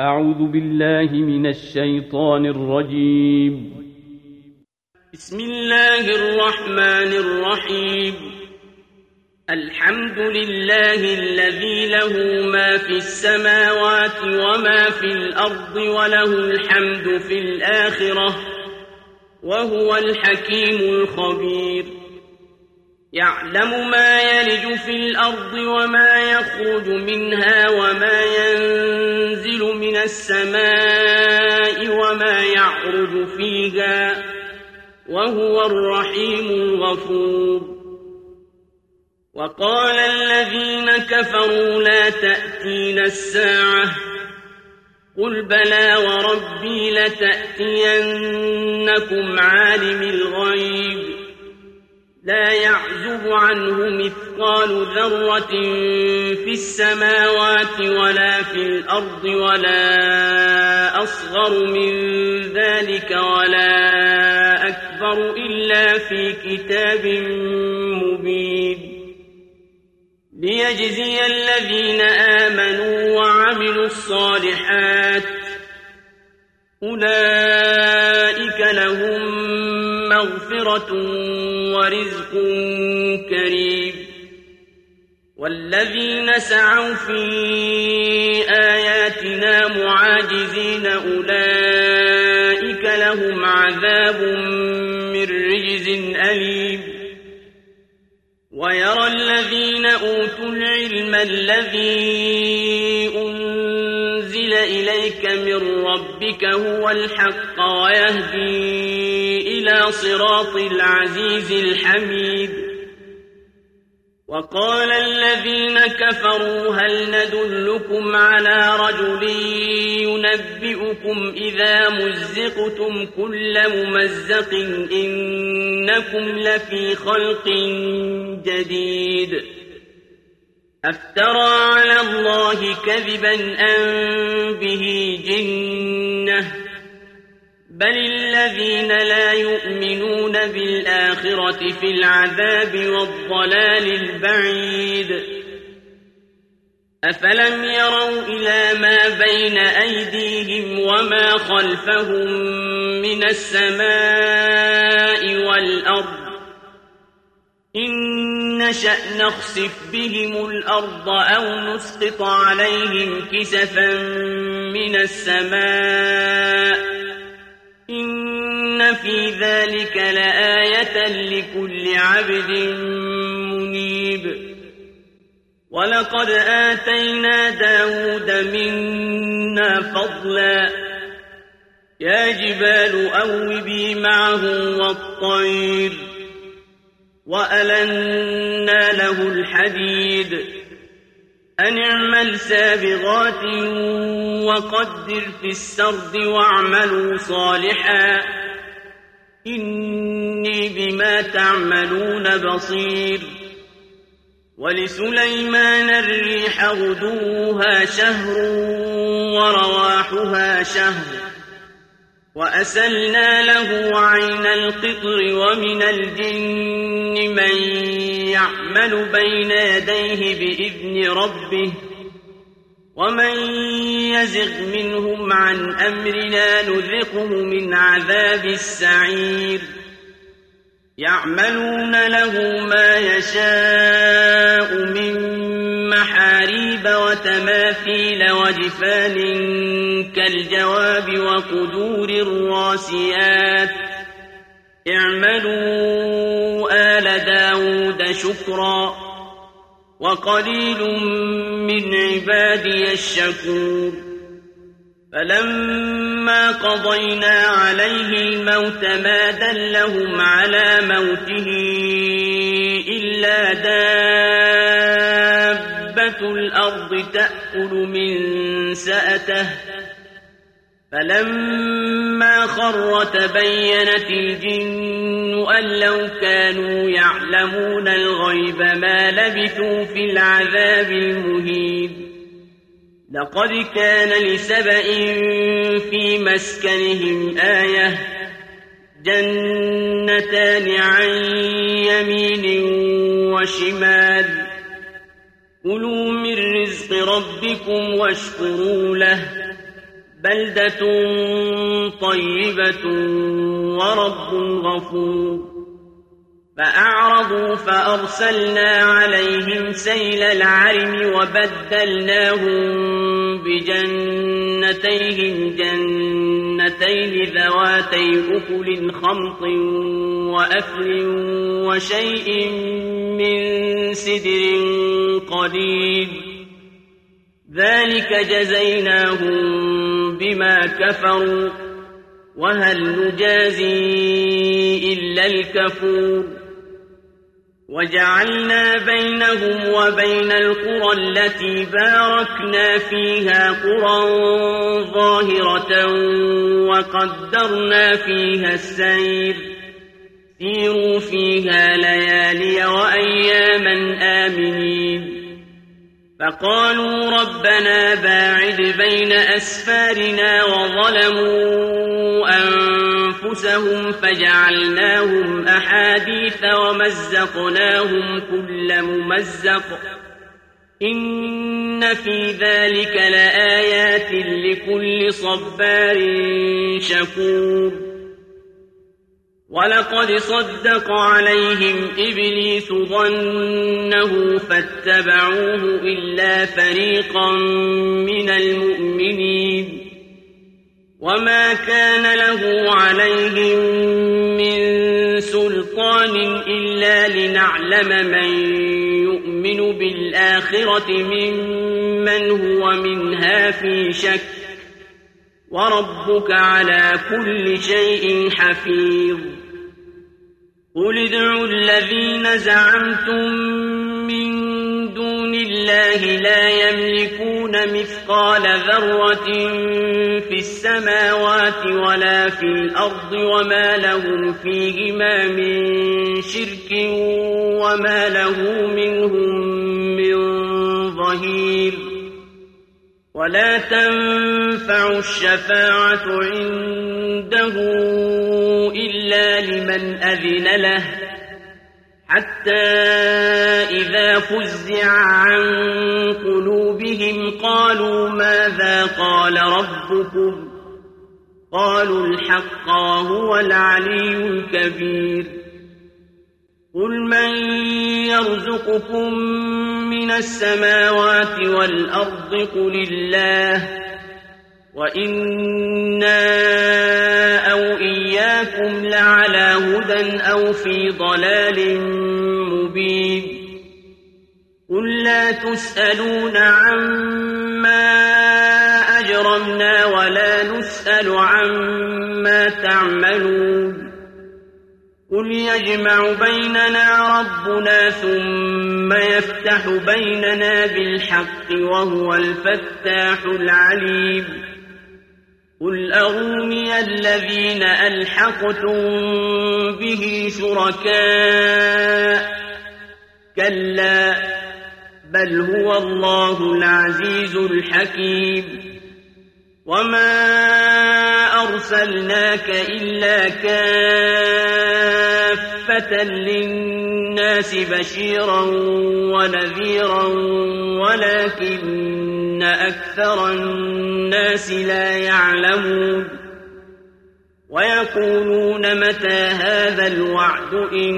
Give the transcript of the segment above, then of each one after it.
أعوذ بالله من الشيطان الرجيم. بسم الله الرحمن الرحيم. الحمد لله الذي له ما في السماوات وما في الأرض وله الحمد في الآخرة وهو الحكيم الخبير. يعلم ما يلج في الأرض وما يخرج منها وما ينزل من السماء وما يعرج فيها وهو الرحيم الغفور. وقال الذين كفروا لا تأتينا الساعة قل بلى وربي لتأتينكم عالم الغيب لا يعزب عنه مثقال ذرة في السماوات ولا في الأرض ولا أصغر من ذلك ولا أكبر إلا في كتاب مبين ليجزي الذين آمنوا وعملوا الصالحات أولئك لهم مغفرة ورزق كريم. والذين سعوا في آياتنا معاجزين أولئك لهم عذاب من رجز أليم. ويرى الذين أوتوا العلم الذي أنزل إليك من ربك هو الحق ويهدي إلى صراط العزيز الحميد. وقال الذين كفروا هل ندلكم على رجل ينبئكم إذا مزقتم كل ممزق إنكم لفي خلق جديد. أفترى على الله كذبا أم به جنة بل الذين لا يؤمنون بالآخرة في العذاب والضلال البعيد. أفلم يروا إلى ما بين أيديهم وما خلفهم من السماء والأرض إن نشأ نخسف بهم الأرض أو نسقط عليهم كسفا من السماء إن في ذلك لآية لكل عبد منيب. ولقد آتينا داود منا فضلا يا جبال أوبي معه والطير وألنا له الحديد أن اعمل سابغات وقدر في السرد واعملوا صالحا إني بما تعملون بصير. ولسليمان الريح غدوها شهر ورواحها شهر وأسلنا له عين القطر ومن الجن من يعمل بين يديه بإذن ربه ومن يزغ منهم عن أمرنا نذقه من عذاب السعير. يعملون له ما يشاء من محاريب وتماثيل وجفان كالجواب وقدور الراسيات اعملوا آل داود شكرا وقليل من عبادي الشكور. فلما قضينا عليه الموت ما دلهم على موته إلا دابة الأرض تأكل من سأته فلما خر تبينت الجن أن لو كانوا يعلمون الغيب ما لبثوا في العذاب المهين. لقد كان لسبإ في مسكنهم آية جنتان عن يمين وشمال كلوا من رزق ربكم واشكروا له بلدة طيبة ورب غفور فأعرضوا فأرسلنا عليهم سيل العرم وبدلناهم بجنتيهم جنتين ذواتي أكل خمط وأثل وشيء من سدر قليل ذلك جزيناهم بما كفروا وهل نجازي إلا الكفور وجعلنا بينهم وبين القرى التي باركنا فيها قرى ظاهرة وقدرنا فيها السير سيروا فيها ليالي وأياما آمنين فقالوا ربنا باعد بين أسفارنا وظلموا أنفسهم فجعلناهم أحاديث ومزقناهم كل ممزق إن في ذلك لآيات لكل صبار شكور ولقد صدق عليهم إبليس ظنه فاتبعوه إلا فريقا من المؤمنين وما كان له عليهم من سلطان إلا لنعلم من يؤمن بالآخرة ممن هو منها في شك وربك على كل شيء حفيظ قل ادعوا الذين زعمتم من دون الله لا يملكون مثقال ذرة في السماوات ولا في الأرض وما لهم فيهما من شرك وما له منهم من ظهير ولا تنفع الشفاعة عنده إلا لمن أذن له حتى إذا فزع عن قلوبهم قالوا ماذا قال ربكم قالوا الحق وهو العلي الكبير قل من يرزقكم من السماوات والأرض قل الله وإنا أو إياكم لعلى هدى أو في ضلال مبين قل لا تسألون عما أجرمنا ولا نسأل عما تعملون قل يجمع بيننا ربنا ثم يفتح بيننا بالحق وهو الفتاح العليم قل أروني الذين ألحقتم به شركاء كلا بل هو الله العزيز الحكيم وما أرسلناك إلا كافة للناس بشيرا ونذيرا ولكن أكثر الناس لا يعلمون ويقولون متى هذا الوعد إن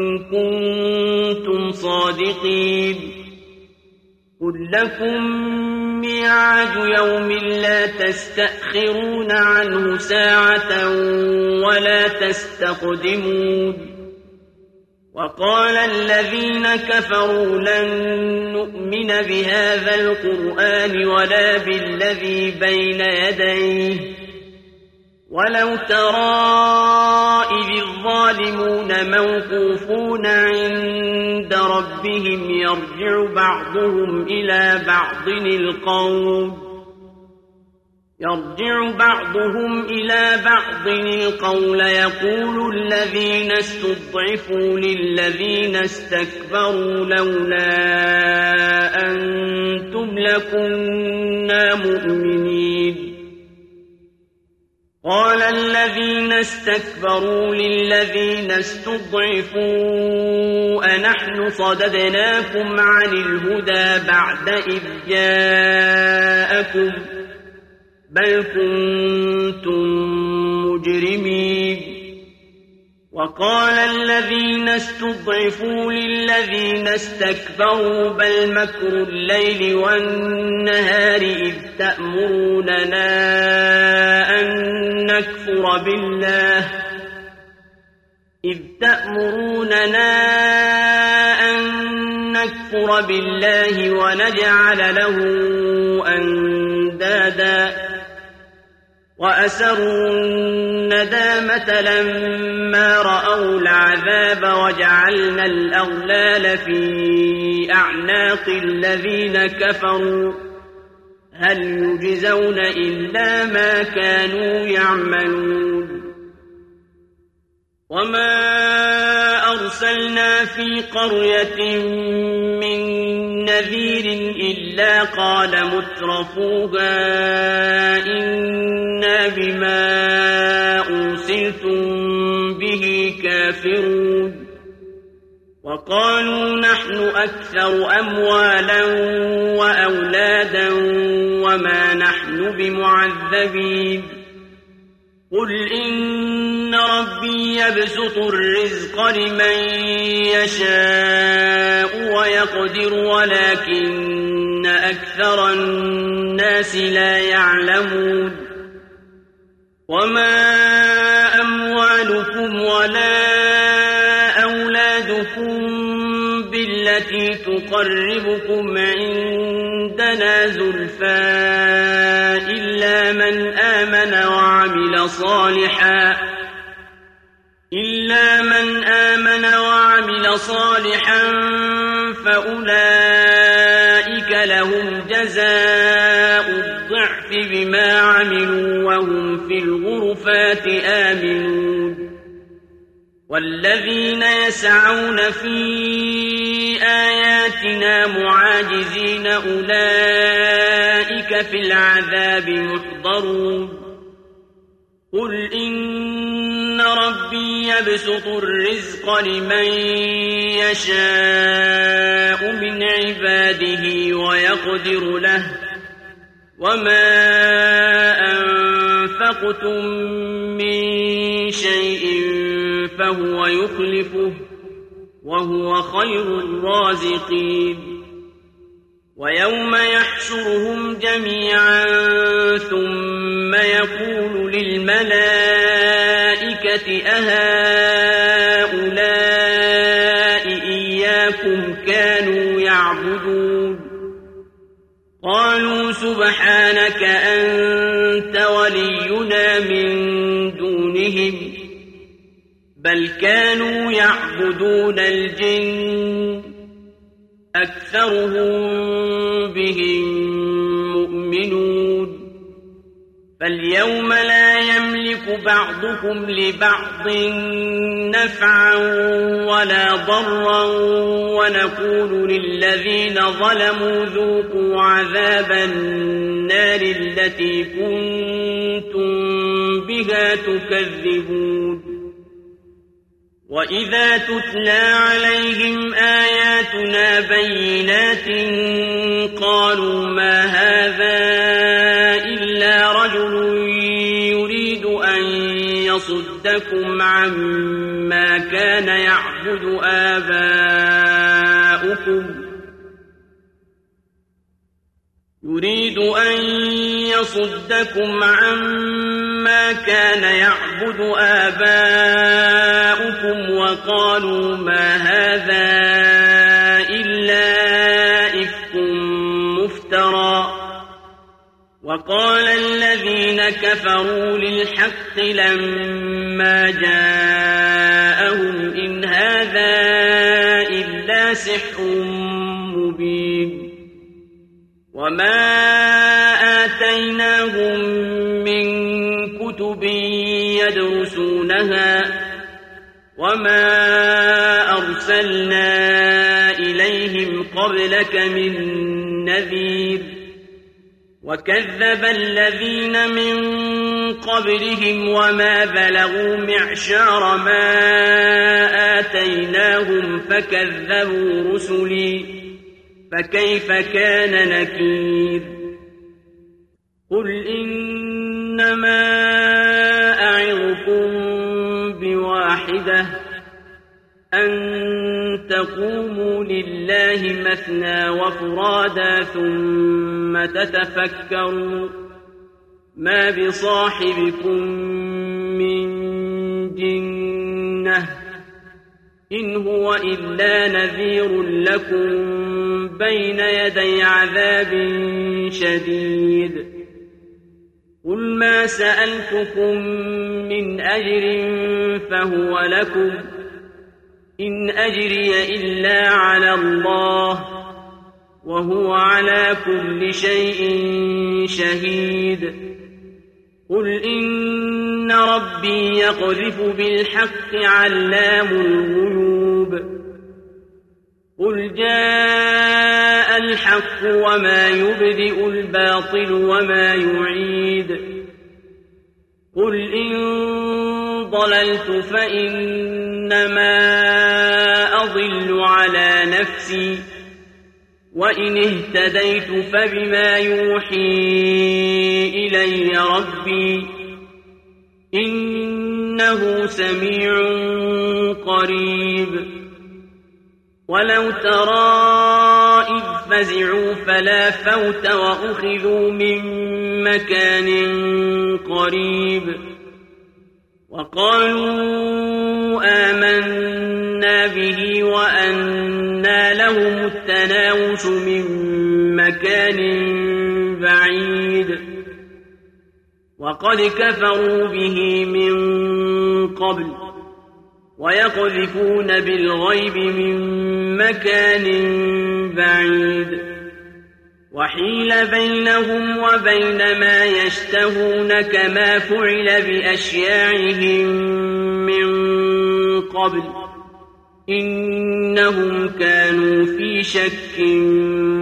كنتم صادقين قل لكم ميعاد يوم لا تستأخرون عنه ساعة ولا تستقدمون وقال الذين كفروا لن نؤمن بهذا القرآن ولا بالذي بين يديه ولو ترى إذ الظالمون موقوفون عند ربهم يرجع بعضهم إلى بعض القول يقول الذين استضعفوا للذين استكبروا لولا أنتم لكنا مؤمنين قال الذين استكبروا للذين استضعفوا أنحن صددناكم عن الهدى بعد إذ جاءكم بل كنتم مجرمين. وقال الذين استضعفوا للذين استكبروا بل مكر الليل والنهار إذ تأمروننا أن نكفر بالله ونجعل له أندادا وأسروا الندامة لما رأوا العذاب وجعلنا الأغلال في أعناق الذين كفروا هل يجزون إلا ما كانوا يعملون. وما أرسلنا في قرية من نذير إلا قال مترفوها إنا بما أرسلتم به كافرون. وقالوا نحن أكثر أموالا وأولادا وما نحن بمعذبين. قل إن ربي يبسط الرزق لمن يشاء ويقدر ولكن أكثر الناس لا يعلمون. وما أموالكم ولا أولادكم بالتي تقربكم عندنا زلفى إلا من آمن وعمل صالحا فأولئك لهم جزاء الضعف بما عملوا وهم في الغرفات آمنون. والذين يسعون في آياتنا معاجزين أولئك في العذاب محضرون. قل إن ربي يبسط الرزق لمن يشاء من عباده ويقدر له وما أنفقتم من شيء فهو يخلفه وهو خير الرازقين. ويوم يحشرهم جميعا ثم يقول للملائكة أهؤلاء إياكم كانوا يعبدون قالوا سبحانك أنت ولينا من دونهم بل كانوا يعبدون الجن أكثرهم بهم مؤمنون. فاليوم لا يملك بعضكم لبعض نفعا ولا ضرا ونقول للذين ظلموا ذوقوا عذاب النار التي كنتم بها تكذبون. وإذا تتلى عليهم آياتنا بينات قالوا ما هذا إلا رجل يريد أن يصدكم عما كان يعبد آباؤكم وقالوا ما هذا إلا إفك مفترى. وقال الذين كفروا للحق لما جاءهم إن هذا إلا سحر مبين. وما آتيناهم من كتب يدرسونها وما أرسلنا إليهم قبلك من نذير. وكذب الذين من قبلهم وما بلغوا معشار ما آتيناهم فكذبوا رسلي فكيف كان نكير. قل إن إنما أعظكم بواحدة أن تقوموا لله مثنى وفرادا ثم تتفكروا ما بصاحبكم من جنة إن هو إلا نذير لكم بين يدي عذاب شديد قل ما سألتكم من أجر فهو لكم إن أجري إلا على الله وهو على كل شيء شهيد قل إن ربي يقذف بالحق علام الغيوب قل جاء الحق وما يبدئ الباطل وما يعيد قل إن ضللت فإنما أضل على نفسي وإن اهتديت فبما يوحي إلي ربي إنه سميع قريب ولو ترى إذ فزعوا فلا فوت وأخذوا من مكان قريب وقالوا آمنا به وأنى لهم التناوش من مكان بعيد وقد كفروا به من قبل ويقذفون بالغيب من مكان بعيد وحيل بينهم وبين ما يشتهون كما فعل بأشياعهم من قبل إنهم كانوا في شك